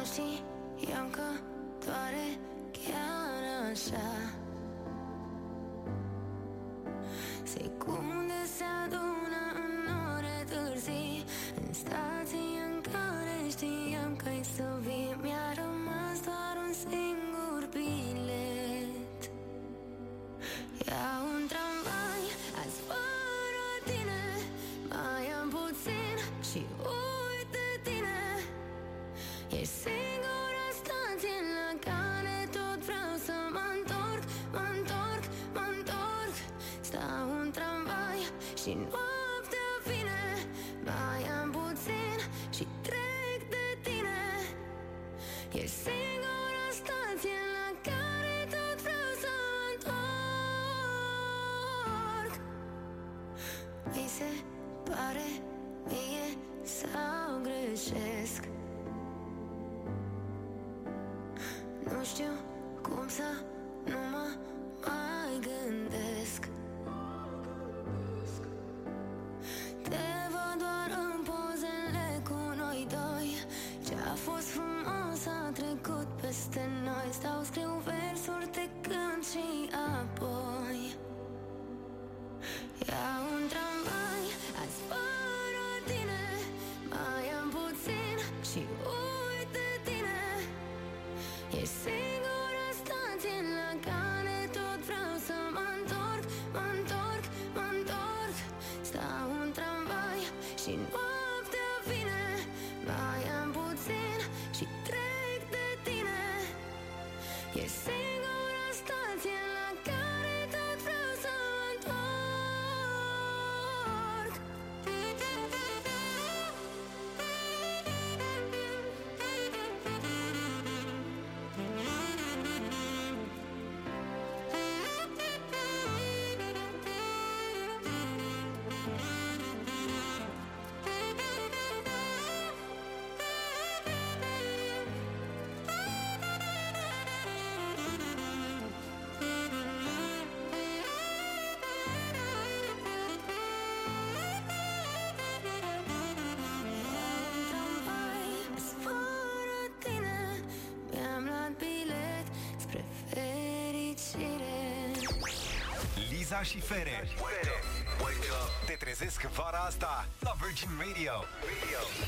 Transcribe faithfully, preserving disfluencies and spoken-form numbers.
știam că doare chiar așa. Secunde se adună în ore târzii, în stații în care știam că ai să vii. Mi-a rămas doar un singur bilet. Iau un tramvai azi fără tine, mai am puțin și uit de tine. Ești singura stație la care tot vreau să mă întorc, mă întorc, mă întorc. Stau în tramvai și noaptea vine, mai am puțin și trec de tine. Ești singura stație la care tot vreau să mă întorc. Mi se pare mie sau greșesc? Nu știu cum să nu mă mai gândesc. Te văd doar în pozele cu noi doi. Ce-a fost frumos a trecut peste noi. Stau, scriu versuri, te cânt și apoi iau un tramvai azi fără tine, mai am puțin și uit de tine. Ești singura stație la care tot vreau să mă întorc, mă întorc, mă întorc. Stau în tramvai și noaptea vine, mai am puțin și trec de tine. Ești singura stație la care tot vreau să mă întorc. Fără tine mi-am luat bilet spre fericire. Liza și Fere. Te trezesc vara asta la Virgin Radio.